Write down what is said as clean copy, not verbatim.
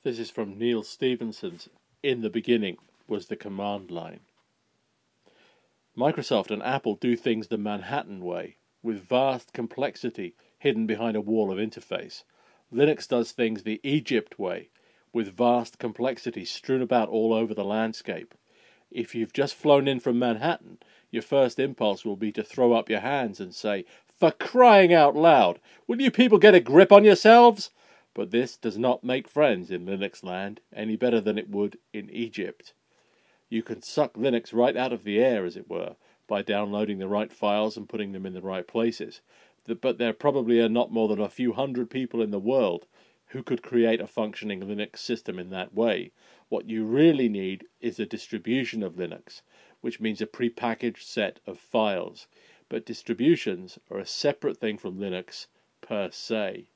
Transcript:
This is from Neil Stephenson's In the Beginning Was the Command Line. Microsoft and Apple do things the Manhattan way, with vast complexity hidden behind a wall of interface. Linux does things the Egypt way, with vast complexity strewn about all over the landscape. If you've just flown in from Manhattan, your first impulse will be to throw up your hands and say, "For crying out loud, will you people get a grip on yourselves?" But this does not make friends in Linux land any better than it would in Egypt. You can suck Linux right out of the air, as it were, by downloading the right files and putting them in the right places. But there probably are not more than a few hundred people in the world who could create a functioning Linux system in that way. What you really need is a distribution of Linux, which means a prepackaged set of files. But distributions are a separate thing from Linux per se.